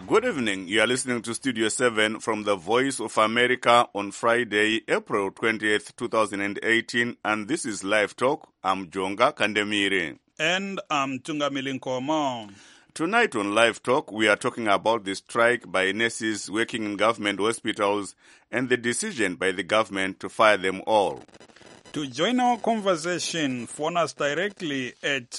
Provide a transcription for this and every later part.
Good evening. You are listening to Studio 7 from the Voice of America on Friday, April 20th, 2018, and this is Live Talk. I'm Jonga Kandemire. And I'm Tungamili Nkomo. Tonight on Live Talk, we are talking about the strike by nurses working in government hospitals and the decision by the government to fire them all. To join our conversation, phone us directly at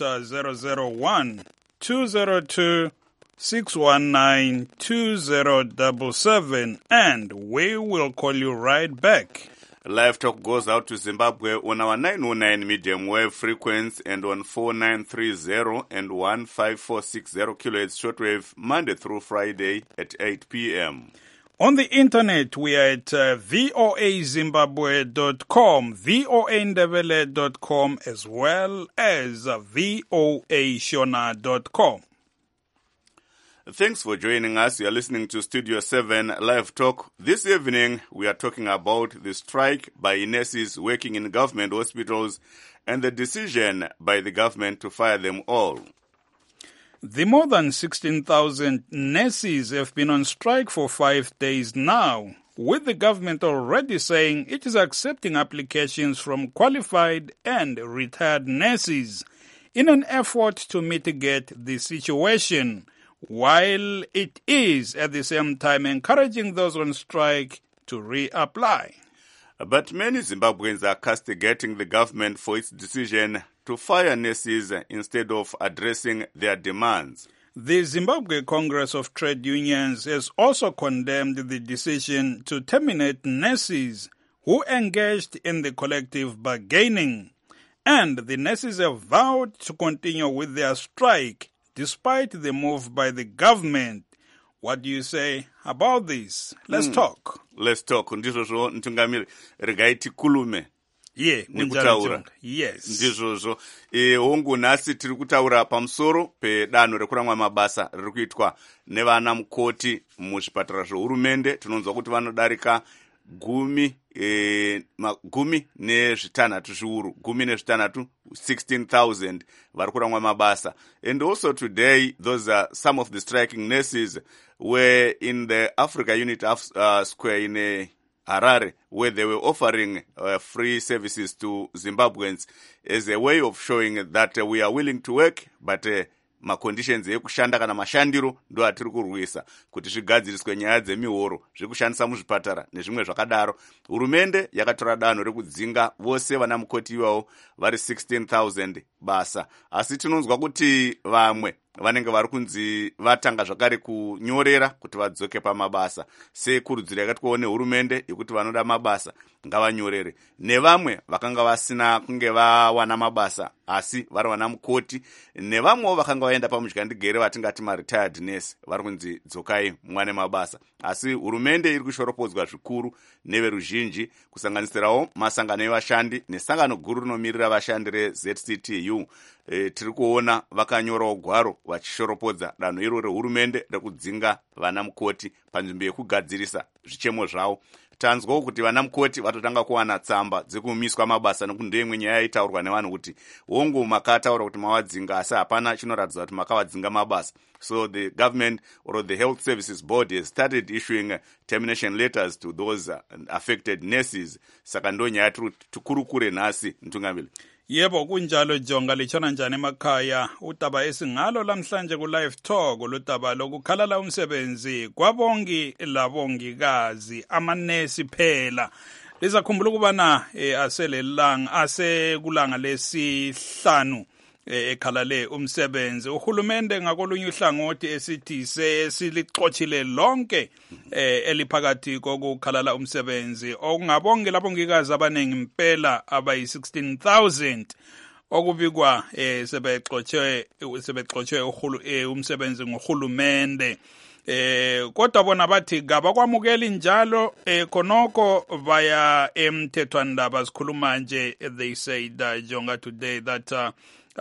001-202-619-2077 and we will call you right back. Live Talk goes out to Zimbabwe on our 909 medium wave frequency and on 4930 and 15460 kHz shortwave Monday through Friday at 8 p.m. On the internet, we are at voazimbabwe.com, voandebele.com, as well as voashona.com. Thanks for joining us. You are listening to Studio 7 Live Talk. This evening, we are talking about the strike by nurses working in government hospitals and the decision by the government to fire them all. The more than 16,000 nurses have been on strike for 5 days now, with the government already saying it is accepting applications from qualified and retired nurses in an effort to mitigate the situation, while it is at the same time encouraging those on strike to reapply. But many Zimbabweans are castigating the government for its decision to fire nurses instead of addressing their demands. The Zimbabwe Congress of Trade Unions has also condemned the decision to terminate nurses who engaged in the collective bargaining. And the nurses have vowed to continue with their strike despite the move by the government. What do you say about this? Let's talk. Let's talk. Ndizvozvo Ntungamiri regai tikulume. Yeah, nekutaura. Yes. Ndizvozvo. Hongu nhasi tiri kutaura pamusoro pedanho rekuramwa mabasa riri kuitwa nevana mukoti muzvipatara zvohurumende. Tinonzwa kuti vanodarika gumi nezvitanhatu zviuru, 16,000 vari kuramwa mabasa. And also today, those are some of the striking nurses were in the Africa Unit Square in Harare, where they were offering free services to Zimbabweans as a way of showing that we are willing to work, but maconditions ekushanda kana mashandiro ndo atiri kurwisa kuti zvigadziriswe nyaya dzemihoro zvekushandisa muzvipatara nezvimwe zvakadaro. Hurumende yakatora danho rekudzinga vose vana mukoti ivavo vari 16,000 basa, asi tinonzwa kuti vamwe vanenge vari kunzi vatanga zvakare kunyorera kuti vadzoke pamabasa, sekurudziro yakatwawo nehurumende yekuti vanoda mabasa ngavanyorere, nevamwe vakanga vasina kunge vawana mabasa asi vari vana mukoti, nevamwewo vakanga vaenda pamudyandigere vatingati maretired nurse vari kunzi dzokai mwane mabasa. Asi hurumende iri kushoropodzwa zvikuru neveruzhinji, kusanganisirawo masangano evashandi nesangano guru rinomirira vashandi reZCTU. Tiri kuona vakanyorawo gwaro vachishoropodza danho iro rehurumende rekudzinga vana mukoti panzvimbo yekugadzirisa zvichemo zvavo. Tanzwawo kuti vana mukoti vatotanga kuwana tsamba dzekumiswa mabasa nokuti ndeimwe nyaya yaitaurwa nevanhu kuti hongu makataura kuti mawadzinga asi hapana chinoratidza kuti makawadzinga mabasa. So the government or the Health Services Board has started issuing termination letters to those affected nurses. Saka ndo nyaya tukurukure nhasi Ntungamili. Yebo kunjalo Jonga, lichona njani emakhaya? Udaba esingalo lamhlanje ku Live Talk oludaba lokukhalala umsebenzi kwabongi labongikazi amanesi phela. Lizakhumbula ukubana asekulanga lesihlanu ekhalale umsebenzi. Uhulumende ngakolunye uhlangothi esithi silixochile lonke eliphakathi kokukhalala umsebenzi okungabonke labongikazi abaningi impela abayi 16,000 okubikwa sebexochwe umsebenzi ngohulumende. Kodwa bona bathi kabakwamukeli njalo khonoko via emthethwandaba sikhuluma nje. They said Jonga today that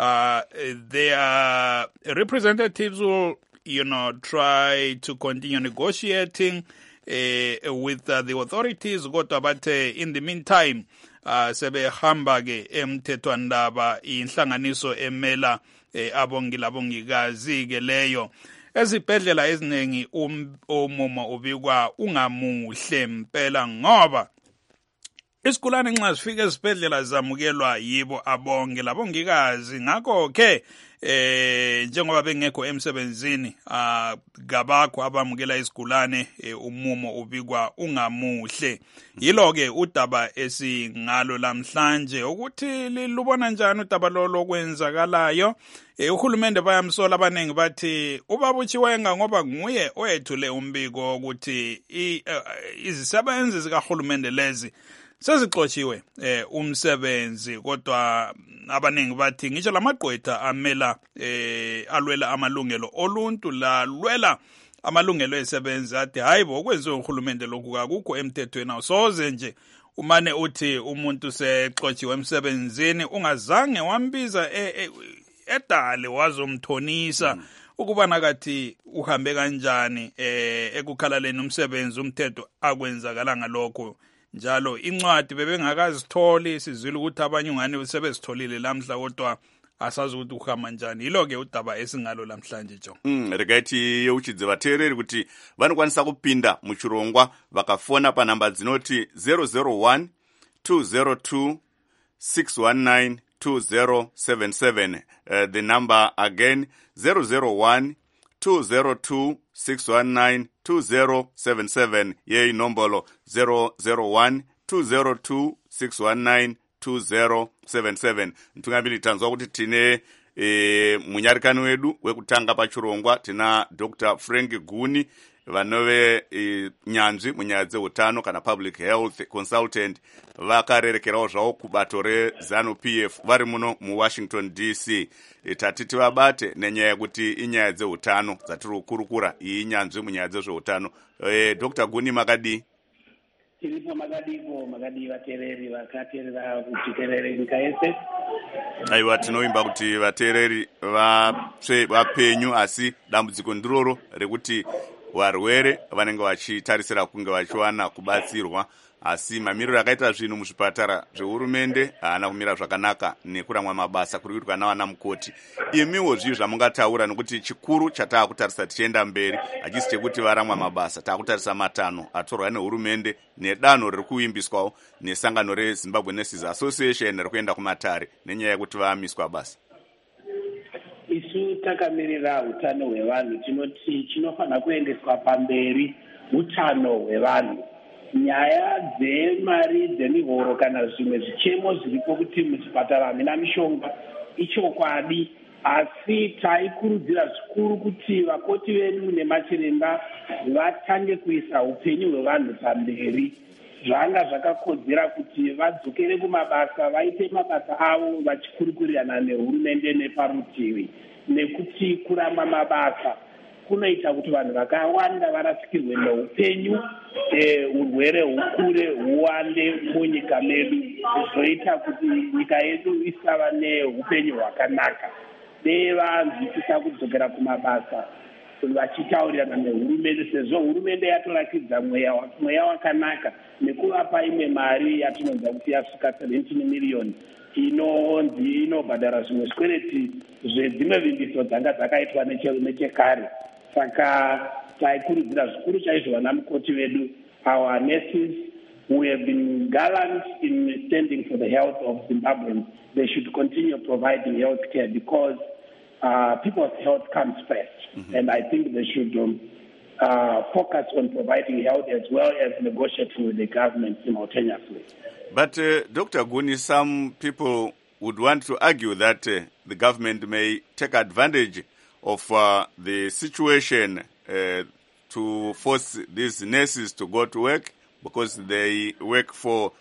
their representatives will try to continue negotiating with the authorities, kodwa bathe in the meantime sebehamba ke emthethwandaba inhlanganiso emela abongikazi ke leyo. ezibhedlela eziningi umumo ubikwa ungamuhle impela ngoba isigulane nxa sifika esibhedlela zamukelwa yibo abonge labongikazi ngakho ke njengoba bengekho emsebenzini ngabakho abamukela isigulane umumo ubikwa ungamuhle yilo ke udaba esingalo lamhlanje ukuthi lubona njani udaba lokwenzakalayo uhulumende bayamsola abaningi bathi ubaba uChiwenga ngoba nguye oyethule umbiko ukuthi izisebenzi zikahulumende lezi sezixotshiwe umsebenzi kodwa abaningi bathi ngisho lamagqwetha amela alwela amalungelo oluntu lalwela amalungelo esebenzi athi hayibo okwenziwe uhulumende lokhu akukho emthethweni awusoze nje umane uthi umuntu sexotshiwe emsebenzini ungazange wambiza edale wazomthonisa ukuba nakathi uhambe kanjani ekukhalaleni umsebenzi umthetho akwenzakala ngalokho njalo incwadi bebengakazitholi sizwile ukuthi abanye ungane sebezitholile lamhla kodwa asazi ukuthi uhamba njani yilo ke udaba esingalo lamhlanje jo regaiti yeuchidze vateereri kuti vanokwanisa kupinda muchirongwa vakafona panhamba dzinoti 001 202 619 2077 the number again 001 202 619 2077 yeyi nombolo 001 202 619 2077 ntungambiri tanzwa kuti tine munyarikani wedu wekutanga pachirongwa tina Dr. Frank Guni vanove nyanzvi munyaya dzeutano kana public health consultant vakarerekerawo zvavo kubato reZANU-PF vari muno muWashington DC tatiti vabate nenyaya yekuti inyaya dzeutano dzatiri kukurukura iyi nyanzvi munyaya dzezveutano Dr. Guni makadi tiripo makadi vateereri vakateerera kuchiterere nyika yese aiwa tinoimba kuti vateereri vapenyu asi dambudziko ndiroro rekuti varwere vanenge vachitarisira kunge vachiwana kubatsirwa asi mamiriro akaita zvinhu muzvipatara zvehurumende haana kumira zvakanaka nekuramwa mabasa kuri kuitwa navana mukoti imiwo zvivi zvamungataura nekuti chikuru chataakutarisa tichienda mberi hachisi chekuti varamwa mabasa taakutarisa matanho atorwa nehurumende nedanho riri kuimbiswawo nesangano reZimbabwe Nurses Association riri kuenda kumatare nenyaya yekuti vaamiswa basa isu takamirira utano hwevanhu tinoti chinofanira kuendeswa pamberi utano hwevanhu nyaya dzemari dzemihoro kana zvimwe zvichemo zviripo kuti muzvipatara hamina mishonga ichokwadi asi taikurudzira zvikuru kuti vakoti vedu nemachiremba vatange kuisa upenyu hwevanhu pamberi zvanga zvakakodzera kuti vadzokere kumabasa vaite mabasa avo vachikurukurirana nehurumende neparutivi nekuti kurama mabasa kunoita kuti vanhu vakawanda varasikirwe neupenyu urwere hukure huwande munyika medu zvoita kuti nyika yedu isava neupenyu hwakanaka nevanzwisisa kudzokera kumabasa vachitaurirana nehurumende sezvo hurumende yatorakidza mweya wakanaka nekuvapa imwe mari yatinonza kuti yasvika 17 miliyoni inonzi inobhadhara zvimwe zvikwereti zvedzimwe vimbiso dzanga dzakaitwa nechekare saka taikurudzira zvikuru chaizvo vana mukoti vedu our nurses who have been gallant in standing for the health of Zimbabweans. They should continue providing health care because people's health comes first. And I think they should focus on providing health as well as negotiating with the government simultaneously. But Dr. Guni, some people would want to argue that the government may take advantage of the situation to force these nurses to go to work because they work for,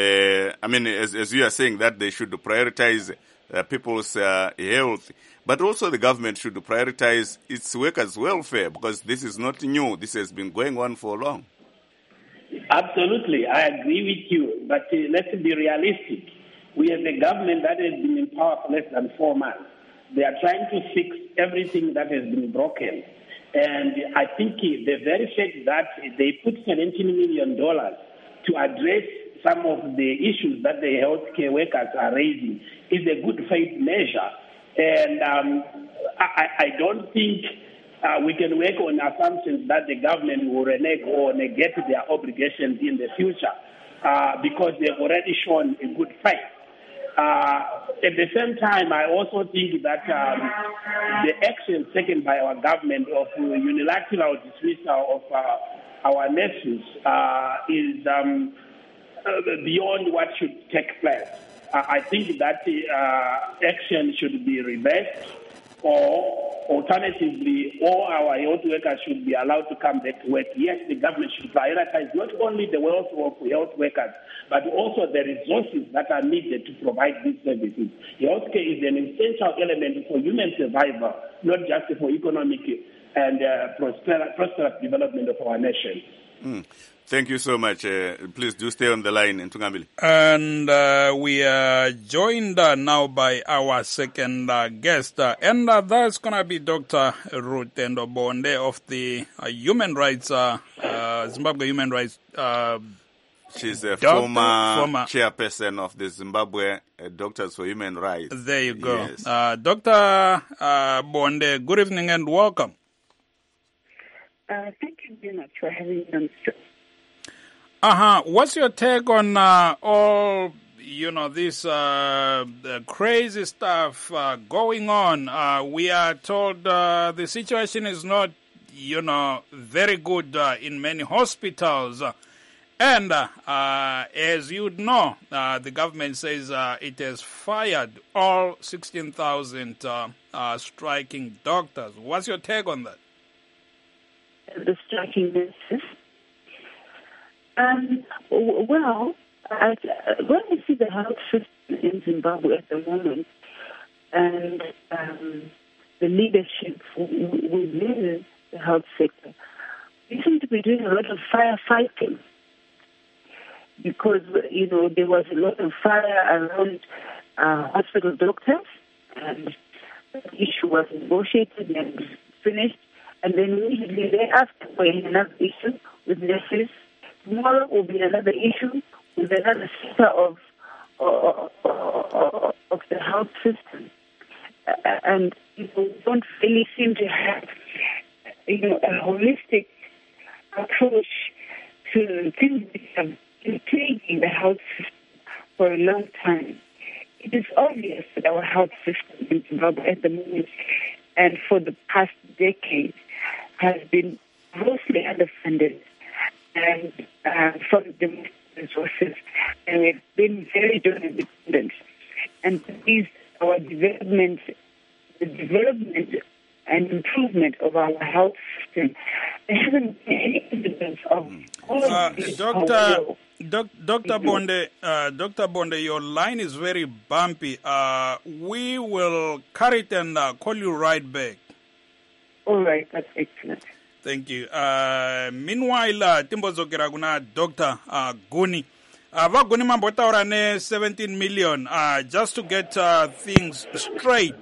as you are saying, that they should prioritize people's health. But also the government should prioritize its workers' welfare because this is not new. This has been going on for long. Absolutely. I agree with you. But let's be realistic. We have a government that has been in power for less than 4 months. They are trying to fix everything that has been broken. And I think the very fact that they put $17 million to address some of the issues that the healthcare workers are raising is a good faith measure. And I don't think we can work on assumptions that the government will renege or negate their obligations in the future because they've already shown a good faith. At the same time, I also think that the actions taken by our government of unilateral dismissal of our nurses is beyond what should take place. I think that action should be reversed, or alternatively, all our health workers should be allowed to come back to work. Yes, the government should prioritize not only the welfare of health workers, but also the resources that are needed to provide these services. Healthcare is an essential element for human survival, not just for economic and prosperous development of our nation. Thank you so much. Please do stay on the line, Ntungambili. And we are joined now by our second guest, and that's going to be Dr. Ruth Ndobonde of the Human Rights, Zimbabwe Human Rights. She's a former chairperson of the Zimbabwe Doctors for Human Rights. There you go. Yes. Dr. Bonde, good evening and welcome. Thank you very much for having me on the show. What's your take on all, this crazy stuff going on? We are told the situation is not, very good in many hospitals. And as you know, the government says it has fired all 16,000 striking doctors. What's your take on that? The striking nurses? Well, when we see the health system in Zimbabwe at the moment and the leadership within the health sector, we seem to be doing a lot of firefighting because, there was a lot of fire around hospital doctors, and the issue was negotiated and finished, and then immediately thereafter we had another issue with nurses. Tomorrow will be another issue with another sector of the health system. And people don't really seem to have, a holistic approach to things that have been plaguing the health system for a long time. It is obvious that our health system in Zimbabwe at the moment and for the past decade has been grossly underfunded and from the resources, and we've been very donor dependent. And our development and improvement of our health system, there hasn't been any evidence of all of this. Dr. Bonde, your line is very bumpy. We will carry it and call you right back. All right, that's excellent. Thank you. Meanwhile, timbozokera kuna Dr. Guni. Vaguni mambotaura ne 17 million. Just to get things straight.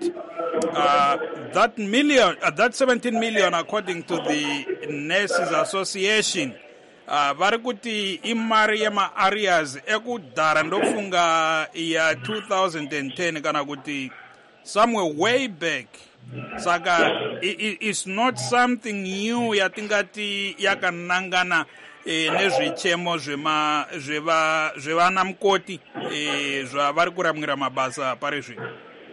That 17 million, according to the Nurses Association, vari kuti imari yema areas ekudhara ndofunga ya 2010 kana kuti somewhere way back. Saka it's not something new yatingati yakanangana nezvichemo zvevana mukoti zvavari kuramwira mabasa pari zvino.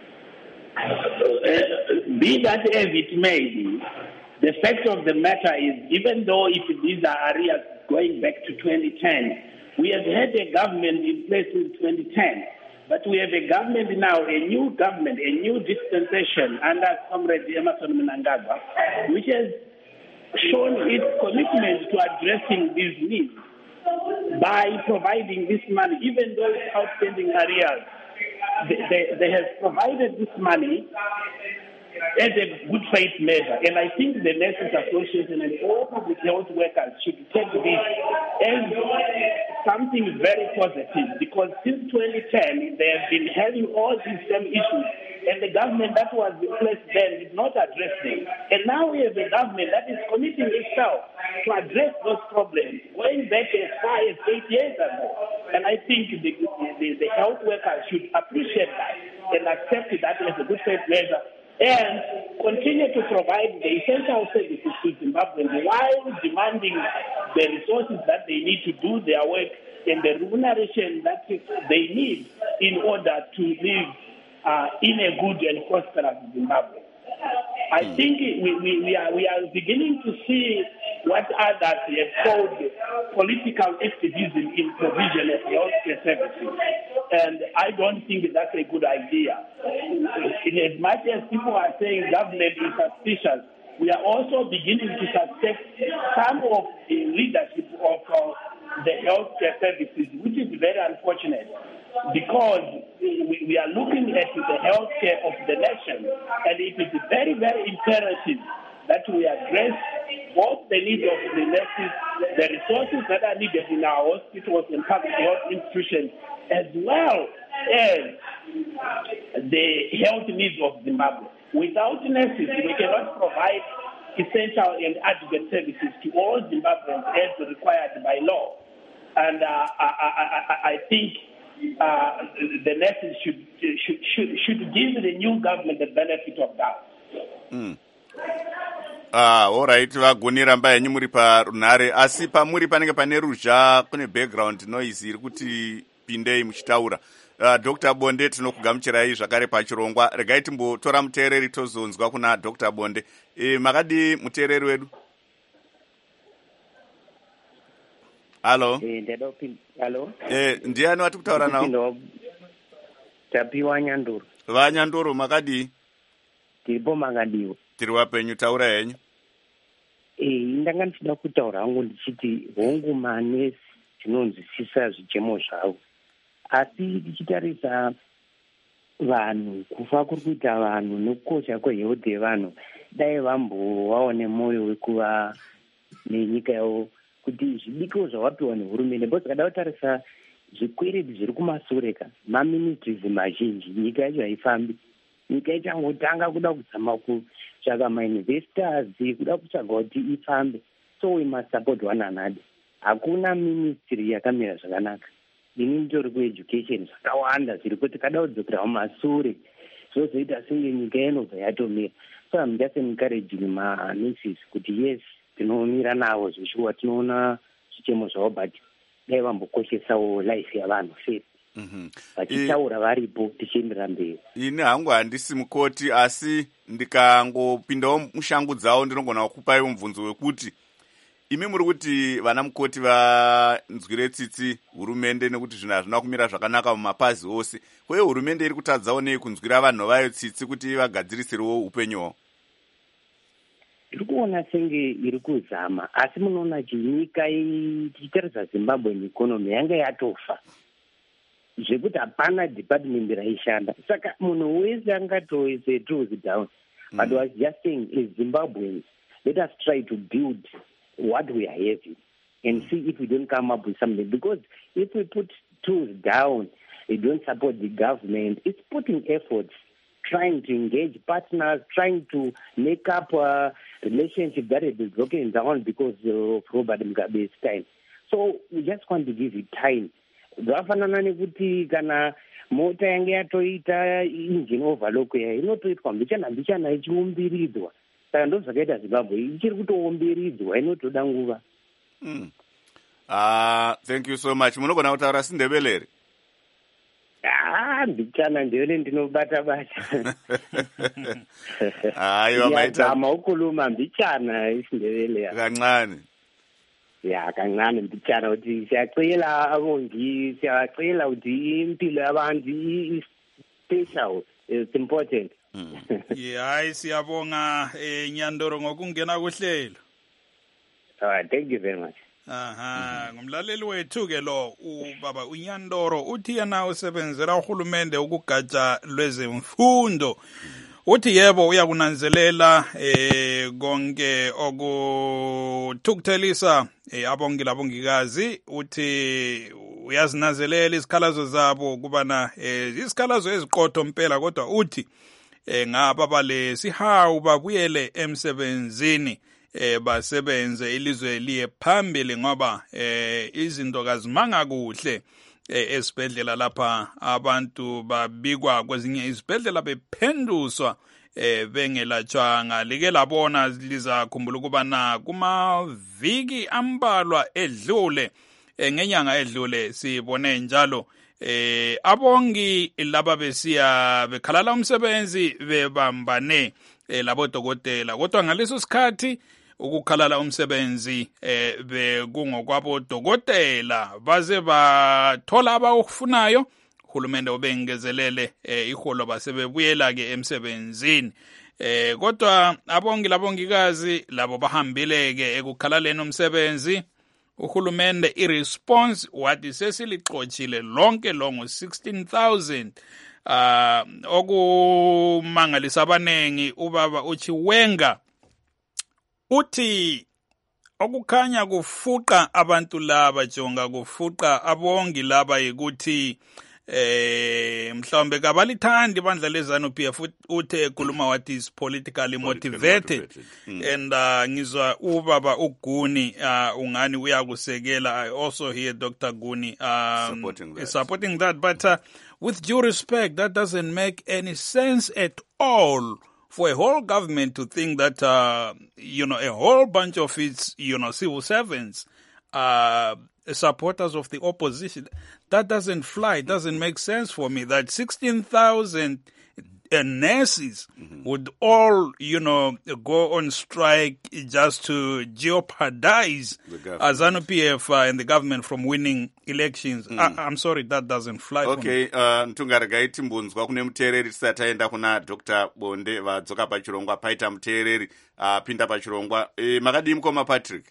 Be that as it may be, the fact of the matter is, even though if these are areas going back to 2010, we have had a government in place in 2010. But we have a government now, a new government, a new dispensation under Comrade Emmerson Mnangagwa, which has shown its commitment to addressing these needs by providing this money, even though it's outstanding areas. They have provided this money as a good faith measure. And I think the Nurses Association and all public health workers should take this as something very positive, because since 2010, they have been having all these same issues, and the government that was in place then did not address them. And now we have a government that is committing itself to address those problems, going back as far as 8 years ago. And I think the health workers should appreciate that and accept that as a good faith measure and continue to provide the essential services to Zimbabweans while demanding the resources that they need to do their work and the remuneration that they need in order to live in a good and prosperous Zimbabwe. I think we are beginning to see what others have called political activism in provision of healthcare services. And I don't think that's a good idea. In as much as people are saying government is suspicious, we are also beginning to suspect some of the leadership of the healthcare services, which is very unfortunate, because we are looking at the healthcare of the nation, and it is very, very imperative that we address both the needs of the nurses, the resources that are needed in our hospitals and public health institutions, as well as the health needs of Zimbabwe. Without nurses, we cannot provide essential and adequate services to all Zimbabweans as required by law. And I think the nurses should give the new government the benefit of doubt. All right, vagonera mba henyu muri parunhare, asi pamuri panenge pane ruzha kune background noise iri kuti pindei muchitaura. Dr. Bonde tinokugamuchirai zvakare pachirongwa. Regai timbotora muteereri tozonzwa kuna Dr. Bonde. Makadi muteereri wedu? Halo? Halo? Ndiani wati kutaura nawo? Tapiwa Nyandoro. Vanyandoro makadi? Tiripo makadiwo. Tiri wapenyu, taura henyu. Ndanga ndichida kutaura hangu ndichiti hongu manesi tinonzwisisa zvichemo zvavo. Asi ndichitarisa vanhu, kufa kuri kuita vanhu nekukosha kwehealth yevanhu, dai vambovawo nemwoyo wekuva nenyika yavo kuti zvidiko zvavapiwa nehurumende. Bho tikada kutarisa zvikwereti zviri kumasureka, maministries mazhinji, nyika yacho haifambi. Nyika ichangotanga kuda kuzama kutsvaka mainvestors, kuda kutsvaga kuti ifambe. So we must support one another. Hakuna ministry yakamira zvakanaka. Ini nditori kueducation zvakawanda zviri kuti kada kudzokera mumasure zvozoita senge nyika inobva yatomira. So I'm just encouraging manurses kuti yes, tinomira navo zvishuwa, tinoona zvichemo zvavo, but dai vambokoshesawo life yavanhu first. Vachitaura varipo tichiendera mberi. Ini hangu handisi mukoti, asi ndikangopindawo mushangu dzavo ndinogona kukupai mubvunzo wekuti imi muri kuti vana mukoti vanzwire tsitsi hurumende nekuti zvinhu hazvina kumira zvakanaka mumapazi ose. Uye hurumende iri kutadzawo nei kunzwira vanhu vayo tsitsi kuti vagadzirisirewo upenyu? Iri kuona senge iri kuzama, asi munoona nyika tichitarisa Zimbabwe neikonomi yanga yatofa zvekuti hapana department raishanda. Saka munhu wese angatoise tools down. But I was just saying, as Zimbabweans, let us try to build what we are having and see if we don't come up with something. Because if we put tools down, we don't support the government, it's putting efforts, trying to engage partners, trying to make up a relationship that has been broken down because of Robert Mugabe's time. So we just want to give it time. Zvafanana nekuti kana mota yange yatoita engine overlock inotoitwa mbichana ichiumbiridzwa. Saka ndo zvakaita Zimbabwe ichiri kutoumbilidzwa, inotoda nguva. Thank you so much. Munogona kutaura siNdebele here? Mbichana ndiyone ndinobata-bata. Aiwa maita. Yagama ukuluma mbichana isiNdebele. Kancane. Ya kancane mbichana kuti siyacela abongi, siyacela ukuthi impilo yabantu i-special, it's important. Hayi siyabonga Nyandoro ngokungena kuhlelo. Thank you very much. Ngumlaleli wethu ke lo ubaba uNyandoro uthi yena usebenzela uhulumende ukugatsha lwezemfundo. Uthi yebo uyakunanzelela konke okuthukuthelisa abongikazi, uthi uyazinanzelela izikhalazo zabo kubana izikhalazo eziqotho impela, kodwa uthi ngaba bale sihawu babuyele emsebenzini basebenze ilizwe liye phambili ngoba izinto kazimanga kuhle esibhedlela lapha abantu babikwa kwezinye izibhedlela bephenduswa bengelatshwanga. Like labona liza khumbula ukubana kumaviki ambalwa edlule ngenyanga edlule sibone njalo abongi laba besiya bekhalala umsebenzi bebambane labodokotela, kodwa ngaleso sikhathi ukukhalala umsebenzi bekungokwabo dokotela baze bathola abakufunayo. Uhulumende ubengezelele iholo basebebuyela ke emsebenzini. Kodwa labongikazi labo bahambile ke ekukhalaleni umsebenzi. Uhulumende iresponse wathi sesilixoxile lonke longo 16,000 okumangalisa abanengi. Ubaba uChiwenga uthi okukhanya kufuqa abantu laba jonga kufuqa abongi laba yikuthi mhlawumbe kabalithandi ibandla leZANU-PF. Uthe ekhuluma wathi is politically motivated. And ngizwa ubaba uGuni ungani uyakusekela. I also hear Dr. Guni supporting that. But with due respect, that doesn't make any sense at all for a whole government to think that a whole bunch of its civil servants supporters of the opposition. That doesn't fly. It doesn't make sense for me that 16,000 nurses would all, go on strike just to jeopardize ZANU-PF and the government from winning elections. I'm sorry, that doesn't fly for me. Ntungarega timbunzwa kune muteereri tisati taenda kuna Dr. Bonde vadzoka pachirongwa paita muteereri pinda pachirongwa. Makadii mukoma Patrick?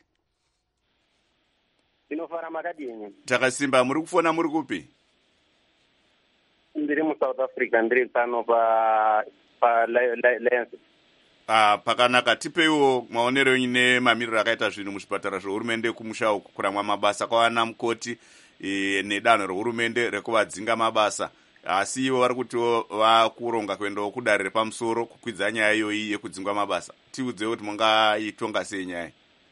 Inofara makadini. Takasimba, muri kufona muri kupi? Ndiri muSouth Africa, ndiri pano pa Lions. Pakanaka, tipeiwo maonero ine mamiriro akaita zvinhu muzvipatara zvehurumende kumusha kuramwa mabasa kwaana mukoti nedanho rehurumende rekuvadzinga mabasa. Asi ivo vari kuti vakuronga kuendawo kudare repamusoro kukwidza nyaya iyoyi yekudzingwa mabasa. Tiudze kuti mungaitonga sei nyaya?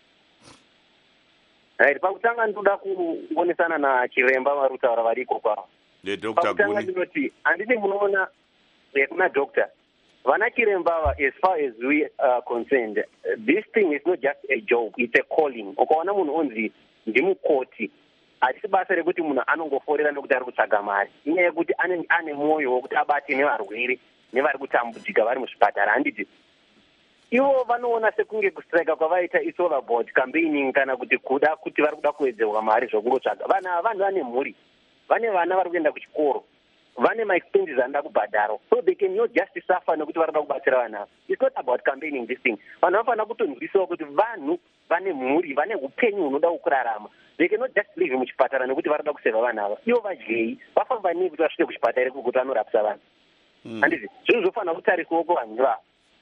Pakutanga ndoda kuonesana na chiremba vari kutaura variko kwavo. Dr. Guni. Ndinoti handiti munoona kuna doctor vana chiremba, as far as we are concerned, this thing is not just a job, it's a calling. Ukaona munhu onzi ndimukoti hatisi basa rekuti munhu anongoforera ndokuti ari kutsvaga mari. Inyaya yekuti ane mwoyo wokuti abate nevarwere nevari kutambudzika vari muzvipatara. Handiti ivo vanoona sekunge kustrika kwavaita is all about campaigning kana kuti kuda kuti vari kuda kuwedzerwa mari zvokungotsvaga. Vanhu vane mhuri, vane vana vari kuenda kuchikoro, vane maexpenses anoda kubhadhara, so they can not just suffer nekuti vari kuda kubatsira vana. It's not about campaigning this thing. Vanhu vanofanira kutonzwisiwa kuti vanhu vane mhuri, vane upenyu hunoda kurarama. They cannot just live muchipatara nekuti vari kuda kuseva vana ava. Ivo vadyei vafamba nei kuti vasvike kuchipatara kuti vanorapisa vanhu. Handiti zvinhu zvofanira kutariswawo kuvanhu ivavo.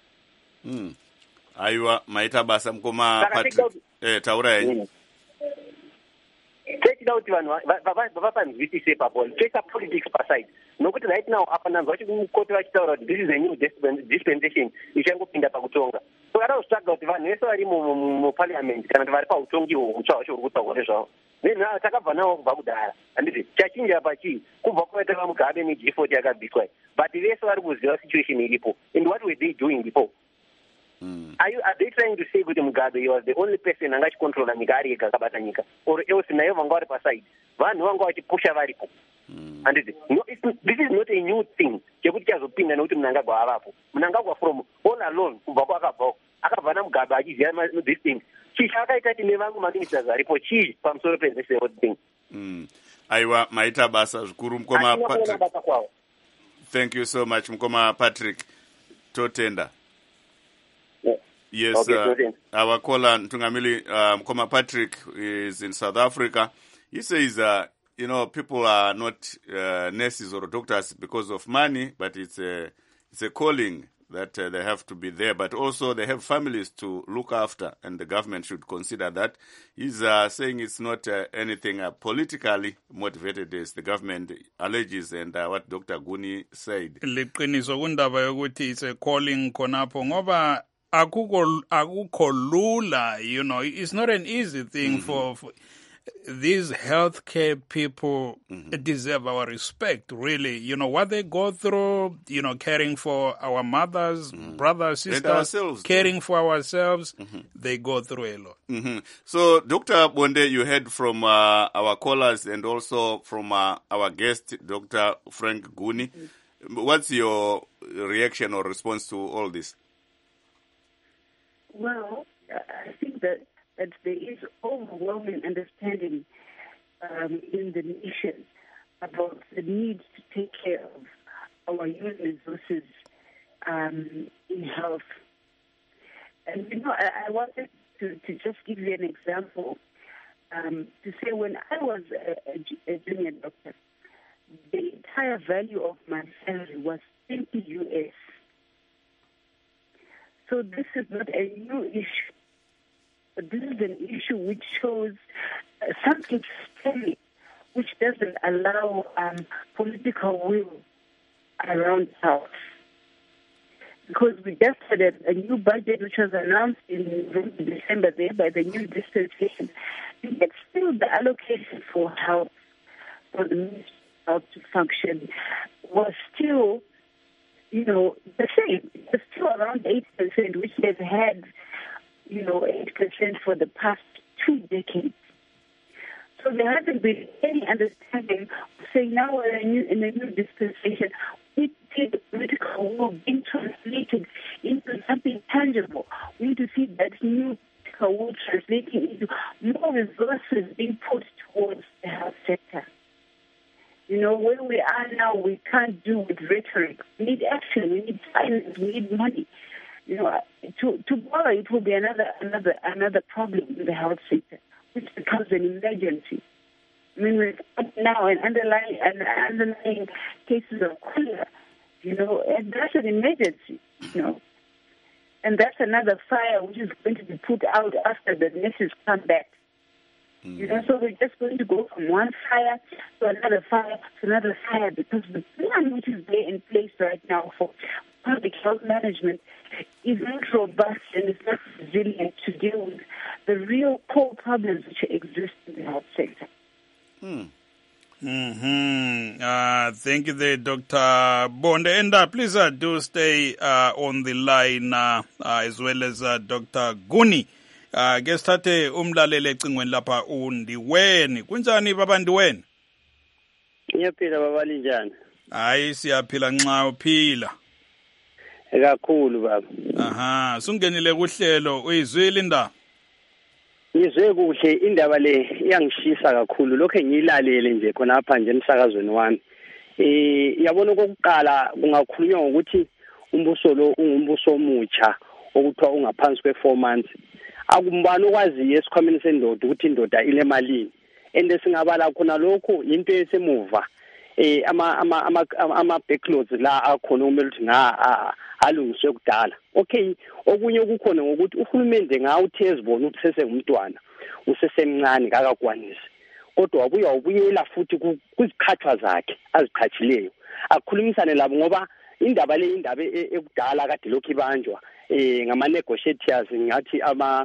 Aiwa, maita basa mukoma Patrick. Taura henyu. Techida kuti vanhu vapanzwisise ipapo, toisa politics paside. Nokuti right now apananzwa kuti mukoti vachitaura kuti this is a new dispensation ichangopinda pakutonga. So atausvaga kuti vanhu vese vari muparliament kana kuti vari pautongi hutsva hwacho huri kutaurwa nezvavo. Nenhau takabva navo kubva kudhara. Handiti chachinja pachii kubva kwaita vamugabe neG40 yakabviswa. But vese vari kuziva situation iripo. And what were they doing before? Are they trying to say kuti Mugabe was the only person angachikontrola nyika ari ega akabata nyika, or else nayo vanga vari paside vanhu vanga vachipusha varipo? Handiti this is not a new thing chekuti chazopinda nekuti Mnangagwa avapo. Mnangagwa from all alone kubva kwakabva akabva naMugabe achiziva this thing. Chii chaakaita kuti nevangu maministers aripo chii pamusoro pezese thing? Aiwa, maita basa zvikuru mukoma Patrick. Thank you so much mukoma Patrick. Totenda. Yes, okay, our caller Ntungamili Mkoma Patrick is in South Africa. He says, people are not nurses or doctors because of money, but it's a calling that they have to be there. But also they have families to look after, and the government should consider that. He's saying it's not anything politically motivated, as the government alleges, and what Dr. Guni said. Liqiniso kundaba yokuthi it's a calling khonapho ngoba akukho lula, it's not an easy thing for these healthcare people deserve our respect, really. You know, what they go through, you know, caring for our mothers, brothers, sisters, caring for ourselves, they go through a lot. So, Dr. Bonde, you heard from our callers and also from our guest, Dr. Frank Guni. What's your reaction or response to all this? Well, I think that there is overwhelming understanding in the nation about the need to take care of our human resources in health. And, you know, I wanted to just give you an example to say when I was a junior doctor, the entire value of my salary was $20 US. So this is not a new issue. But this is an issue which shows something systemic, which doesn't allow political will around health. Because we just had a new budget which was announced in December there by the new dispensation. And yet still the allocation for health, for the Ministry of Health to function, was still, you know, the same. It was still around 8%, which they've had, you know, 8% for the past 2 decades. So there hasn't been any understanding of saying now we're in a new dispensation. We see the political will being translated into something tangible. We need to see that new political will translating into more resources being put towards the health sector. You know, where we are now, we can't do with rhetoric. We need action. We need finance. We need money. You know, to borrow it will be another problem in the health sector, which becomes an emergency. I mean, we've got now an underlying cases of cholera, you know, and that's an emergency, you know. And that's another fire which is going to be put out after the nurses come back. You know, so we're just going to go from one fire to another fire to another fire because the plan which is there in place right now for public health management is not robust and it's not resilient to deal with the real core problems which exist in the health sector. Thank you there, Dr. Bonde. And please do stay on the line as well as Dr. Guni. Ke sithathe umlaleli ecingweni lapha uNdiweni. Kunjani baba Ndiweni? Ngiyaphila baba linjani? Hayi siyaphila nxa uphila. Kakhulu baba. Aha, sungenile kuhlelo uyizwile indaba? Ngizwe kuhle indaba le iyangishisa kakhulu lokho engiyilalele nje khona apha nje emsakazweni wami. Yabona kokuqala kungakhulunywa ngokuthi umbuso lo ungumbuso omutsha okuthiwa ungaphansi kwe4 months. Akumbani okwaziyo esikhwameni sendoda ukuthi indoda ile malini ende singabala khona lokho into esemuva ama backlogs la akhona kumele ukuthi alungiswe kudala. Okay, okunye ukukhona ngokuthi uhulumende ngawuthezibona ukuthi sesengumntwana usesemncane kakakwanisi kodwa ubuyela futhi kuzikhathwa zakhe aziqhatshileyo akhulumisane labo ngoba indaba le indaba ekudala kade lokhu ibanjwa ngama negotiators ngathi ama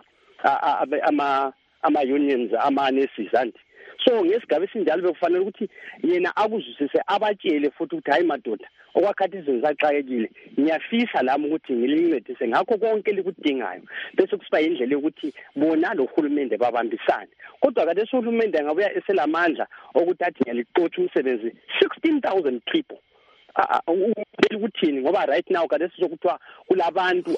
unions ama nurses anti so ngesigaba esinjalo bekufanele ukuthi yena akuzwisise abatshele futhi ukuthi hayi madoda okwakhathi izinto zaxakekile ngiyafisa lami ukuthi ngilincedise ngakho konke likudingayo bese kusiba indlela yokuthi bona lo hulumende babambisane kodwa kade uhulumende ngabuya eselamandla ukuthi athi ngiyaliqotha umsebenzi 16,000 people ukuthini ngoba right now kade sizokuthiwa kulabantu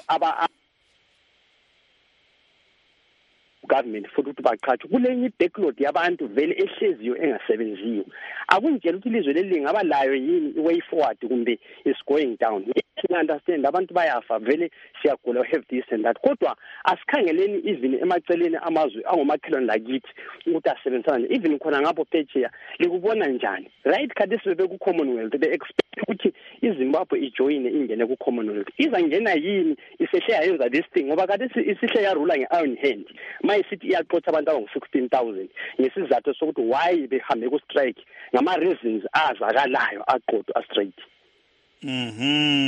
government futhi ukuthi baqhathwe kulenye backlog yabantu vele ehleziyo engasebenziyo akungitshela ukuthi ilizwe leli ngaba layo yini way forward kumbe is going down. I understand abantu bayafa vele siyagula have this and that kodwa asikhangeleni even emaceleni amazwe angomakhelwane lakithi ukuthi asebenzisana even khona ngapho phetsheya likubona njani right kade sibe ku Commonwealth be expect ukuthi iZimbabwe ijoin ingene ku Commonwealth izangena yini isehle yayenza this thing ngoba kade isihle yarula nge-iron hand mayisithi iyaqotha abantu abangu-16,000 ngesizathu sokuthi why behambe ku strike ngama reasons azakalayo aqotho straight.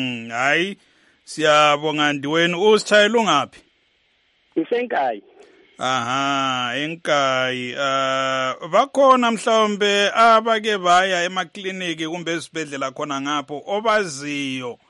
Hayi siyabonga Ndiweni usitshayela ungaphi? Ngisenkayi. Aha, enkayi. Bakhona mhlawumbe abake baya emakliniki kumbe esibhedlela khona ngapho obaziyo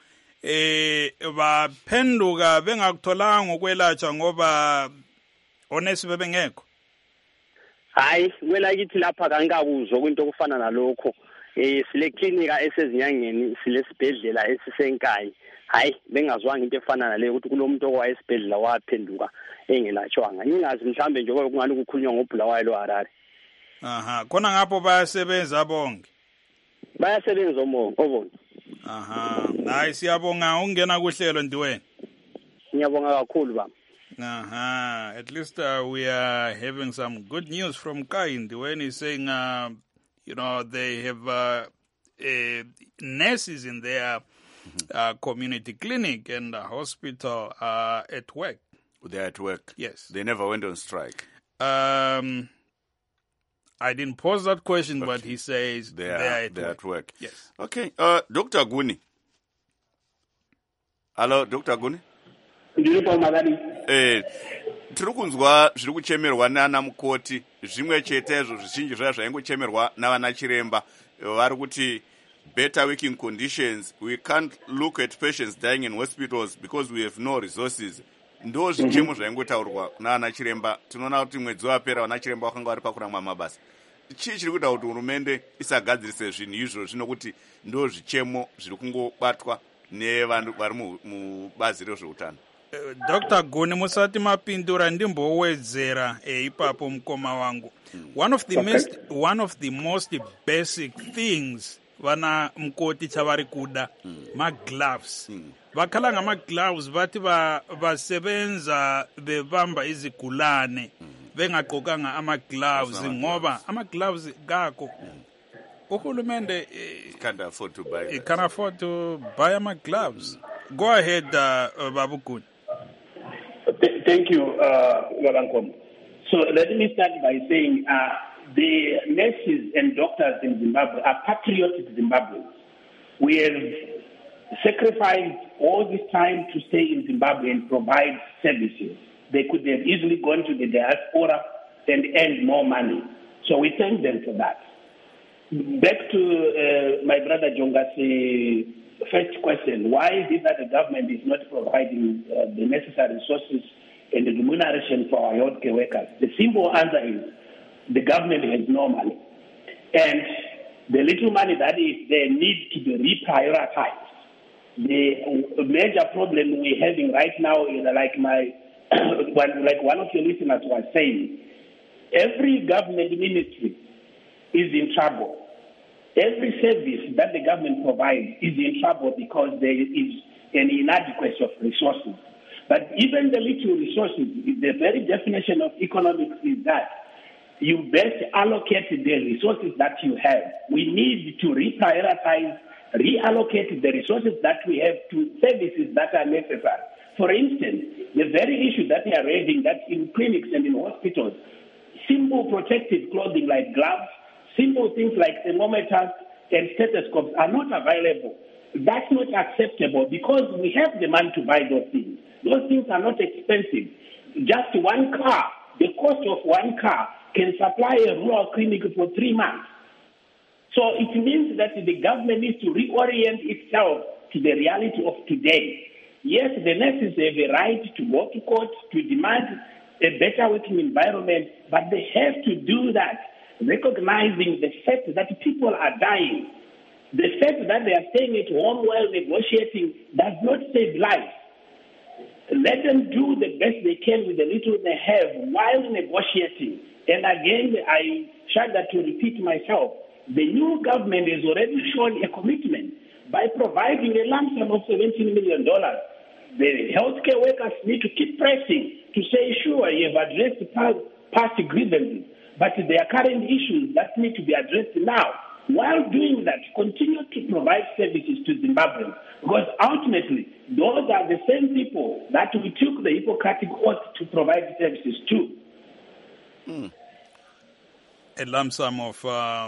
baphenduka bengakutholanga ukwelatshwa ngoba onesi bebengekho. Hayi, kwelakithi lapha kankakuzwa kwinto okufana nalokho. Sile klinika esezinyangeni sile sibhedlela esisenkayi. Hayi, bengazwanga into efana naleyo ukuthi kulomuntu okwayesibhedlela waphenduka engelatshwanga. Ngingazi mhlambe nje kungani kukhulunywa ngobulawayo lo Harare. Aha, khona ngapho bayasebenza bonke. Bayasebenza obonke. Aha, hayi siyabonga ungena kuhlelo Ndiweni. Ngiyabonga kakhulu baba. Aha, at least we are having some good news from Kai. Ndiweni is saying they have nurses in their community clinic and hospital at work. They're at work? Yes. They never went on strike? I didn't pose that question, but he says they're at work. Yes. Okay. Dr. Guni. Hello, Dr. Guni. Tiri kunzwa zviri kuchemerwa nana mukoti zvimwe chetezvo zvizhinji zvaya zvaingochemerwa navana chiremba vari kuti better working conditions. We can't look at patients dying in hospitals because we have no resources. Ndo zvichemo zvaingotaurwa nana chiremba. Tinoona kuti mwedzi wapera vana chiremba vakanga vari pakuramba mabasa. Chii chiri kuita kuti hurumende isagadzirise zvinhu izvo zvino kuti ndo zvichemo zviri kungobatwa nevanhu vari mubazi rezveutano? Dr. Guni musati mapindura ndimbowedzera ipapo mukoma wangu. One of the most basic things vana mukoti chavari kuda ma-gloves. Vakhala ma-gloves vati vasebenza bebamba izigulane bengaqokanga ama-gloves ngoba ama-gloves gakho uhulumende can't afford to buy. He can afford to buy ama-gloves. Go ahead, Babu Guni. Thank you, Lalankom. So let me start by saying the nurses and doctors in Zimbabwe are patriotic Zimbabweans. We have sacrificed all this time to stay in Zimbabwe and provide services. They could have easily gone to the diaspora and earned more money. So we thank them for that. Back to my brother Jonga's first question, why is it that the government is not providing the necessary resources and the remuneration for our healthcare workers? The simple answer is the government has no money. And the little money that is there needs to be reprioritized. The major problem we're having right now is like one of your listeners was saying, every government ministry is in trouble. Every service that the government provides is in trouble because there is an inadequacy of resources. But even the little resources, the very definition of economics is that you best allocate the resources that you have. We need to reprioritize, reallocate the resources that we have to services that are necessary. For instance, the very issue that we are raising, that in clinics and in hospitals, simple protective clothing like gloves, simple things like thermometers and stethoscopes are not available. That's not acceptable because we have the money to buy those things. Those things are not expensive. Just one car, the cost of one car can supply a rural clinic for 3 months. So it means that the government needs to reorient itself to the reality of today. Yes, the nurses have a right to go to court to demand a better working environment, but they have to do that recognizing the fact that people are dying. The fact that they are staying at home while negotiating does not save lives. Let them do the best they can with the little they have while negotiating. And again, I try to repeat myself. The new government has already shown a commitment by providing a lump sum of $17 million. The healthcare workers need to keep pressing to say, sure, you have addressed past grievances, but there are current issues that need to be addressed now. While doing that, continue to provide services to Zimbabweans, because ultimately, those are the same people that we took the Hippocratic oath to provide services to. A lump sum of,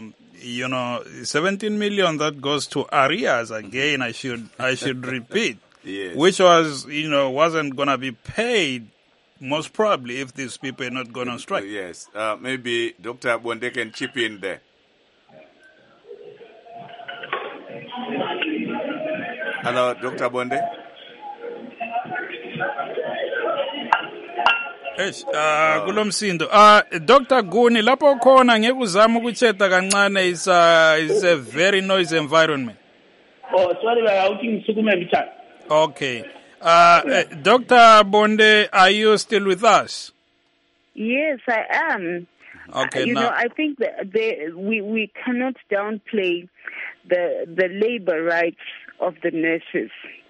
17 million that goes to arrears again, I should repeat, yes. Which was, wasn't going to be paid most probably, if these people are not going on strike. Yes. Maybe Dr. Bonde can chip in there. Hello, Dr. Bonde. Kulomsindo. Dr. Guni, lapho khona ngeke uzame ukuchetha kancane, it's a very noisy environment. Oh, sorry, ngisukume mthana. Okay. Dr. Bonde, are you still with us? Yes, I am. Okay. You know, I think that we cannot downplay the labor rights of the nurses.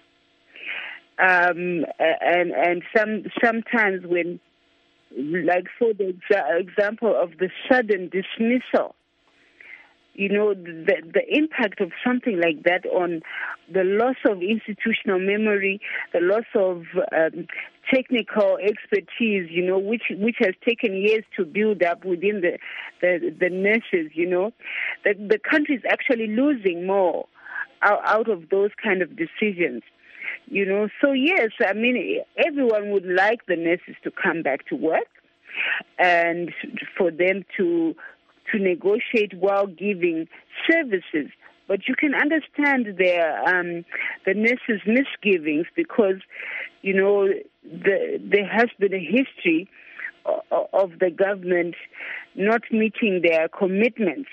And sometimes when, like for the example of the sudden dismissal, you know, the impact of something like that on the loss of institutional memory, the loss of technical expertise, you know, which has taken years to build up within the nurses, you know, the country is actually losing more out of those kind of decisions. You know, so yes, I mean, everyone would like the nurses to come back to work and for them to negotiate while giving services. But you can understand the nurses' misgivings because, you know, there has been a history of the government not meeting their commitments.